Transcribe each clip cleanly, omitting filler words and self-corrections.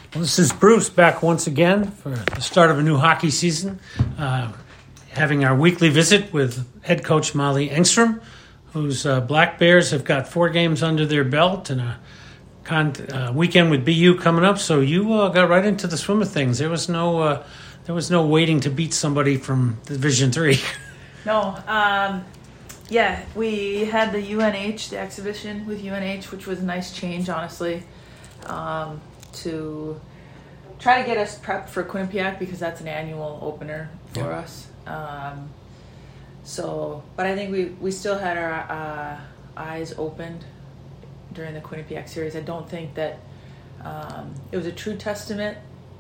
Well, this is Bruce back once again for the start of a new hockey season, having our weekly visit with head coach Molly Engstrom, whose Black Bears have got 4 games under their belt and a weekend with BU coming up. So you got right into the swim of things. There was no waiting to beat somebody from Division III. No. Yeah, we had the UNH, the exhibition with UNH, which was a nice change, honestly, to try to get us prepped for Quinnipiac because that's an annual opener for us. But I think we still had our eyes opened during the Quinnipiac series. I don't think that it was a true testament.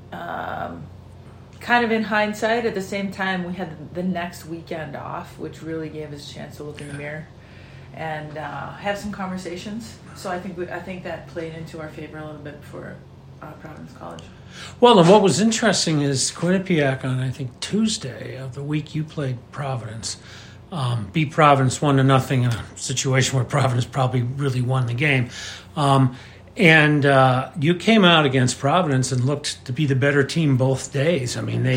Kind of in hindsight, at the same time, we had the next weekend off, which really gave us a chance to look in the mirror and have some conversations. So I think that played into our favor a little bit for Providence College. Well, and what was interesting is Quinnipiac on, I think, Tuesday of the week you played Providence, beat Providence 1-0 in a situation where Providence probably really won the game. And you came out against Providence and looked to be the better team both days. I mean,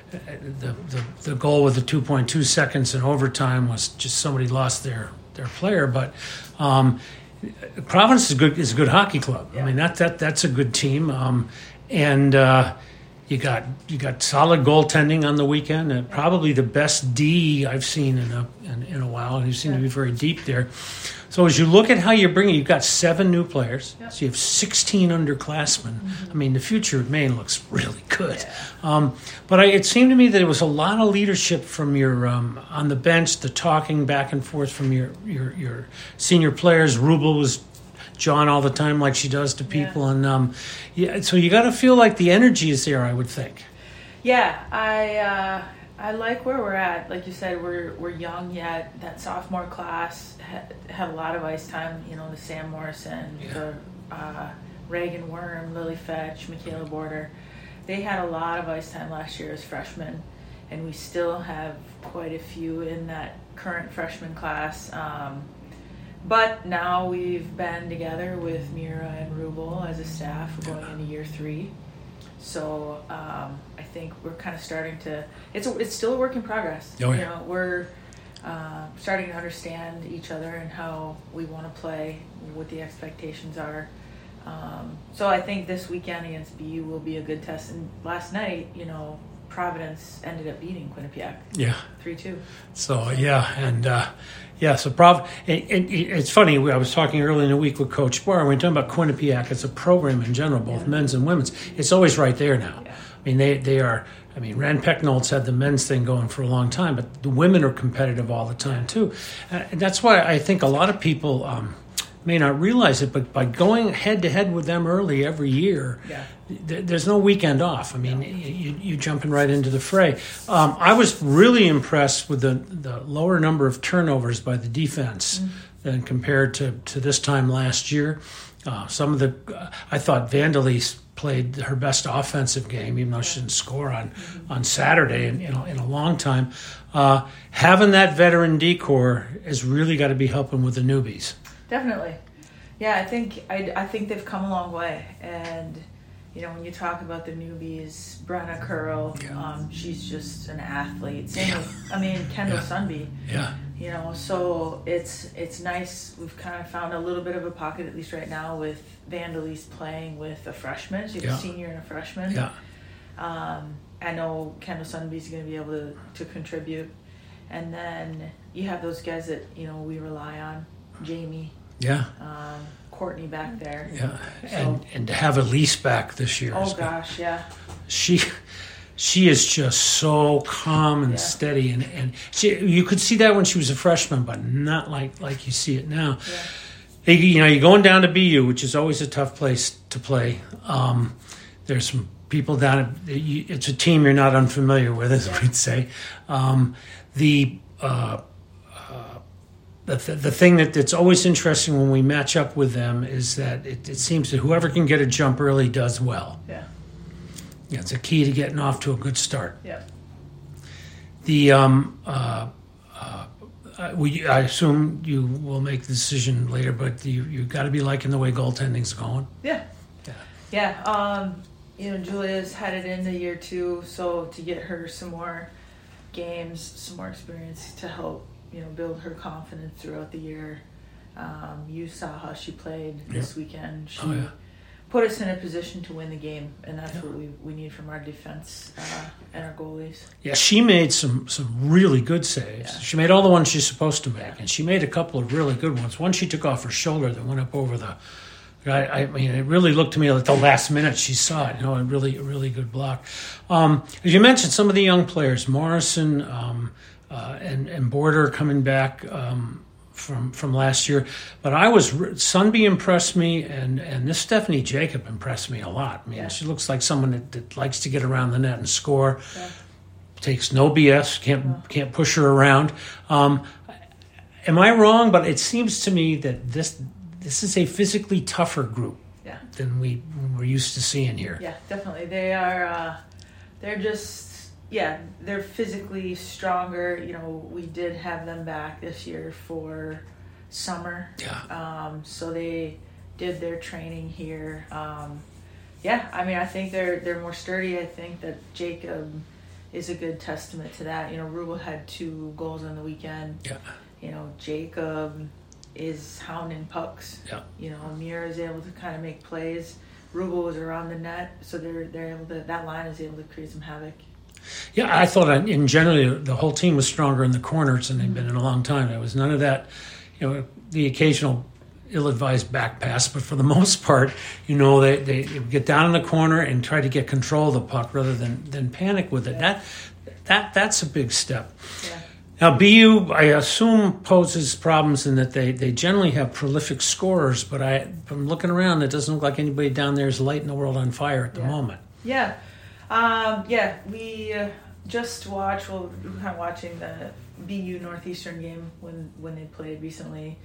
the goal with the 2.2 seconds in overtime was just somebody lost their player. But Providence is a good hockey club. Yeah. I mean, that's a good team. And you got solid goaltending on the weekend, and probably the best D I've seen in a while. And you seem to be very deep there. So as you look at how you're bringing, you've got 7 new players. Yep. So you have 16 underclassmen. Mm-hmm. I mean, the future of Maine looks really good. Yeah. But it seemed to me that it was a lot of leadership from your on the bench, the talking back and forth from your senior players. Rubel was John all the time, like she does to people, and so you got to feel like the energy is there, I would think. Yeah, I like where we're at. Like you said, we're young yet. That sophomore class had a lot of ice time. You know, the Sam Morrison, the Reagan Worm, Lily Fetch, Michaela Border. They had a lot of ice time last year as freshmen, and we still have quite a few in that current freshman class. But now we've been together with Mira and Rubel as a staff. We're going into year 3. So I think we're kind of starting to. It's still a work in progress. Oh, yeah. You know, we're starting to understand each other and how we want to play, what the expectations are. So I think this weekend against BU will be a good test. And last night, you know, Providence ended up beating Quinnipiac. Yeah. 3-2. So so it's funny. I was talking earlier in the week with Coach Barr. We were talking about Quinnipiac as a program in general, both men's and women's. It's always right there now. Yeah. I mean, they are. I mean, Rand Pecknold's had the men's thing going for a long time, but the women are competitive all the time too. And that's why I think a lot of people may not realize it, but by going head to head with them early every year, there's no weekend off. I mean, you're jumping right into the fray. I was really impressed with the lower number of turnovers by the defense than compared to this time last year. I thought Vandelise played her best offensive game, even though she didn't score on Saturday in a long time. Having that veteran D-corps has really got to be helping with the newbies. Definitely. Yeah, I think they've come a long way. And, you know, when you talk about the newbies, Brenna Curl, she's just an athlete. Same with, Kendall Sunby. Yeah. You know, so it's nice. We've kind of found a little bit of a pocket, at least right now, with Vandelise playing with a freshman. She's a senior and a freshman. Yeah. I know Kendall Sunby's going to be able to contribute. And then you have those guys that, you know, we rely on. Jamie. Yeah. Courtney back there. Yeah. So, and to have Elise back this year. Oh gosh, yeah. She is just so calm and steady, and you could see that when she was a freshman, but not like you see it now. Yeah. You're going down to BU, which is always a tough place to play. There's some people down it's a team you're not unfamiliar with, as we'd say. The thing that's always interesting when we match up with them is that it seems that whoever can get a jump early does well. Yeah. Yeah, it's a key to getting off to a good start. Yeah. I assume you will make the decision later, but you got to be liking the way goaltending's going. Yeah. Yeah. Julia's headed into year 2, so to get her some more games, some more experience to help, build her confidence throughout the year. You saw how she played this weekend. She put us in a position to win the game, and that's what we need from our defense and our goalies. Yeah, she made some really good saves. Yeah. She made all the ones she's supposed to make, and she made a couple of really good ones. One she took off her shoulder that went up over the... I mean, it really looked to me like the last minute she saw it. A really good block. As you mentioned, some of the young players, Morrison and Border coming back from last year. But Sundby impressed me, and this Stephanie Jacob impressed me a lot. I mean, she looks like someone that likes to get around the net and score. Yeah. Takes no BS. Can't push her around. Am I wrong? But it seems to me that this is a physically tougher group than we're used to seeing here. Yeah, definitely. They are. They're just. Yeah, they're physically stronger. We did have them back this year for summer. Yeah. So they did their training here. I mean, I think they're more sturdy. I think that Jacob is a good testament to that. Rubel had 2 goals on the weekend. Yeah. Jacob is hounding pucks. Yeah. Amir is able to kind of make plays. Rubel was around the net, so they're able to. That line is able to create some havoc. Yeah, I thought in general the whole team was stronger in the corners than they've been in a long time. There was none of that, the occasional ill-advised back pass, but for the most part, they get down in the corner and try to get control of the puck rather than panic with it. Yeah. That's a big step. Yeah. Now, BU, I assume, poses problems in that they generally have prolific scorers, but from looking around, it doesn't look like anybody down there is lighting the world on fire at the moment. Yeah. We just watched, we're kind of watching the BU Northeastern game when they played recently.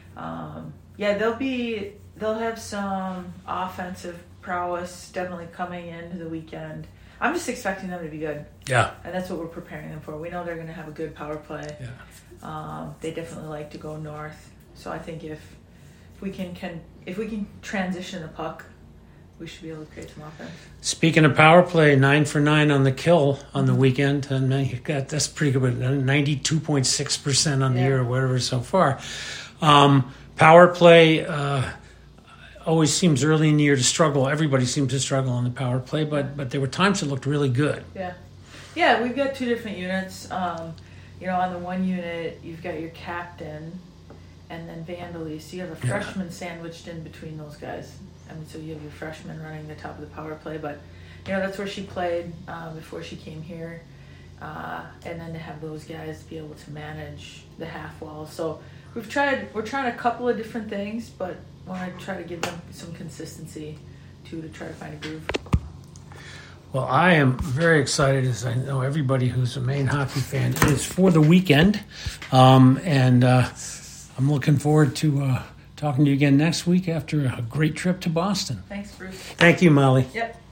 They'll have some offensive prowess definitely coming into the weekend. I'm just expecting them to be good. Yeah. And that's what we're preparing them for. We know they're going to have a good power play. Yeah. They definitely like to go north. So I think if we can transition the puck, we should be able to create some offense. Speaking of power play, 9 for 9 on the kill on the weekend, and that's pretty good. 92.6% on the year or whatever so far. Power play always seems early in the year to struggle. Everybody seems to struggle on the power play, but there were times it looked really good. Yeah, we've got 2 different units. On the one unit, you've got your captain and then Vandalise. So you have a freshman sandwiched in between those guys. I mean, so you have your freshman running the top of the power play, but that's where she played before she came here, and then to have those guys be able to manage the half wall. So we're trying a couple of different things, but want to try to give them some consistency to try to find a groove. Well, I am very excited, as I know everybody who's a Maine hockey fan is, for the weekend, and I'm looking forward to talking to you again next week after a great trip to Boston. Thanks, Bruce. Thank you, Molly. Yep.